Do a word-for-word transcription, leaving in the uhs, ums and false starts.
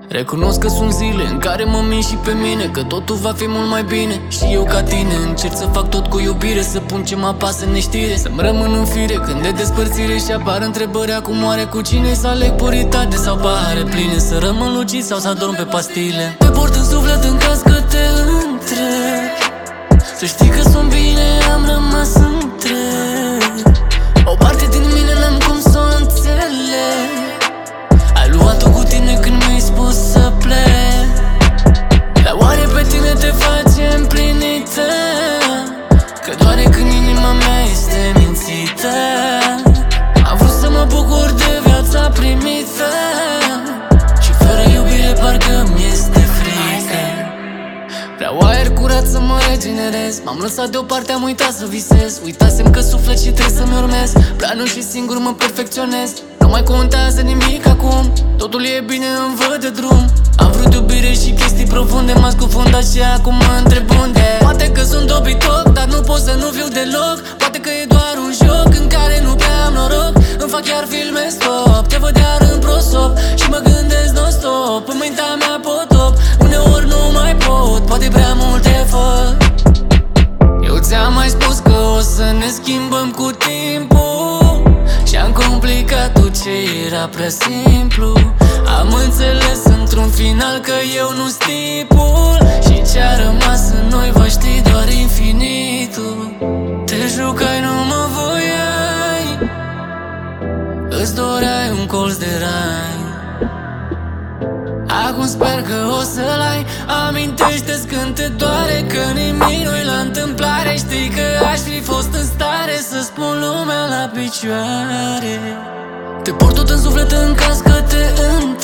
Recunosc că sunt zile în care mă mint și pe mine că totul va fi mult mai bine. Și eu ca tine încerc să fac tot cu iubire, să pun ce mă apasă în neștire, să-mi rămân în fire când de despărțire și apar întrebări acum oare cu cine, să aleg puritate sau pahare pline, să rămân lucid sau să adorm pe pastile. Te port în suflet în caz că te întreb, să știi că sunt bine, am rămas întreg. O parte din mine n-am cum să o înțeleg. Ai luat-o cu tine când mi-ai spus să plec, dar oare pe tine te face împlinită? Că doare când inima mea este mințită. Am vrut să mă bucur de viața primită și fără iubire parcă mi este frică. Vreau aer curat să mă regenerez. M-am lăsat deoparte, am uitat să visez. Uitasem că suflet și trebuie să-mi urmez planul și singur mă perfecționez. Nu mai contează nimic acum, totul e bine, îmi văd de drum. Am vrut iubire și chestii profunde, m-am scufundat și acum mă întreb unde. Poate că sunt dobitoc, dar nu pot să nu fiu deloc. Poate că e doar un joc în care nu prea am noroc. Îmi fac chiar filme stop, te văd iar în prosop și mă gândesc non-stop în mintea mea potop. Uneori nu mai pot, poate prea mult efort. Eu ți-am mai spus că o să ne schimbăm cu timpul și am complicat tot ce era prea simplu. Am înțeles într-un final că eu nu-s tipul și ce-a rămas în noi va ști doar infinitul. Te jucai, nu mă voiai, îți doreai un colț de rai. Acum sper că o să-l ai. Amintește-ți când te doare că nimic nu-i la întâmplare. Știi că aș fi fost în stare să spun lumea la picioare. Te port tot în suflet în caz că te întreb,